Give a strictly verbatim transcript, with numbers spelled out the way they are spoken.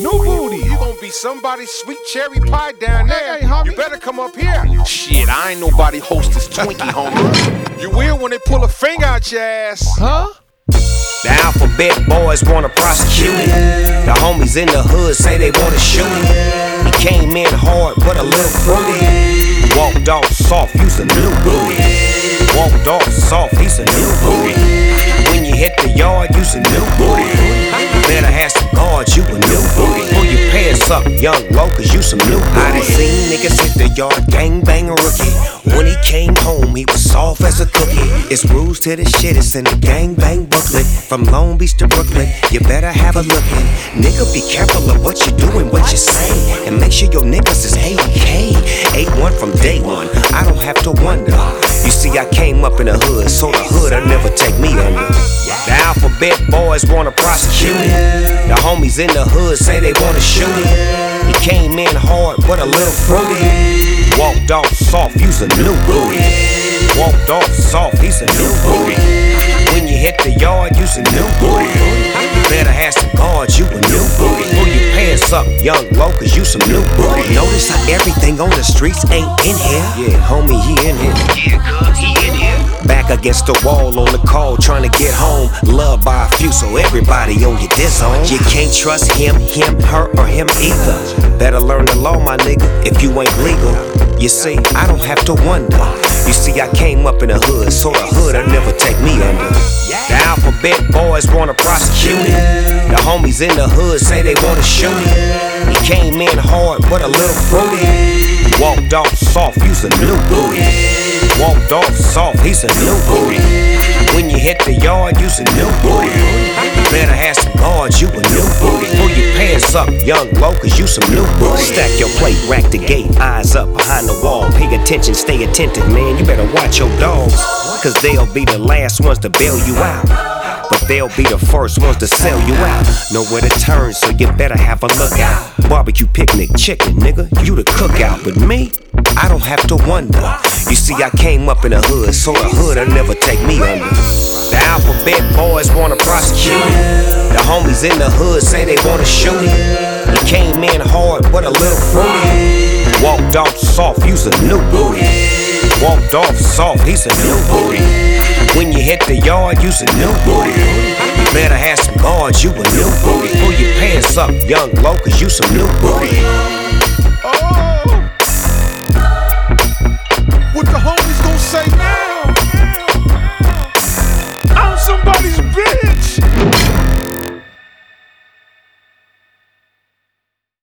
new booty. You gon' be somebody's sweet cherry pie down there. Hey, homie. You better come up here. Shit, I ain't nobody host this Twinkie, homie. You weird when they pull a finger out your ass. Huh? The alphabet boys wanna prosecute him. The homies in the hood say they wanna shoot him. He came in hard but a little fruity. Walked off soft, use a new booty. Walked off soft, he's a new booty. When you hit the yard, use a new booty. Better have some guards, you a new booty. Pull your pants up, young low, cause you some new booty. I done seen niggas hit the yard, gangbang a rookie. When he came home, he was soft as a cookie. It's rules to the shit, it's in the gangbang booklet. From Long Beach to Brooklyn, you better have a look in. Nigga, be careful of what you do and what you say. And make sure your niggas is A K. eight one from day one, I don't have to wonder. You see, I came up in the hood, so the hood'll never take me under. The alphabet boys wanna prosecute him. The homies in the hood say they wanna shoot him. He came in hard, but a little fruity. Walked off soft, use a new booty. Walked off soft, he's a new booty. When you hit the yard, use a new booty. Better have some guards, you a new booty. Pull your pants up, young low, cause you some new booty. Notice how everything on the streets ain't in here. Yeah, homie, he in here. Yeah, cuz he in here. Back against the wall on the call, trying to get home. Loved by a few, so everybody on your diss zone. You can't trust him, him, her, or him either. Better learn the law, my nigga, if you ain't legal. You see, I don't have to wonder. You see, I came up in the hood, so the hood'll never take me under. The alphabet boys wanna prosecute him. The homies in the hood say they wanna shoot him. He came in hard, but a little fruity. Walked off soft, use a new booty. Walked off soft, he's a new booty. When you hit the yard, use a new booty. Better have some guards, you a new booty. Pull your pants up, young low, cause you some new booty. Stack your plate, rack the gate, eyes up behind the wall. Pay attention, stay attentive, man, you better watch your dogs. Cause they'll be the last ones to bail you out, but they'll be the first ones to sell you out. Know where to turn, so you better have a look out. Barbecue picnic, chicken, nigga, you the cookout. But me, I don't have to wonder. You see, I came up in the hood, so the hood'll never take me under. The alphabet boys wanna prosecute him. The homies in the hood say they wanna shoot him. He came in hard, but a little fruity. Walked off soft, use a new booty. Walked off soft, he's a new booty. When you hit the yard, use a new booty. Better have some guards, you a new booty. Pull your pants up, young low, cause you some new booty.